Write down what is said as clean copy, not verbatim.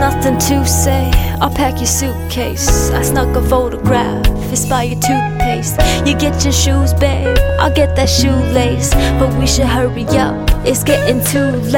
nothing to say. I'll pack your suitcase. I snuck a photograph, it's by your toothpaste. You get your shoes, babe, I'll get that shoelace. But we should hurry up, it's getting too late.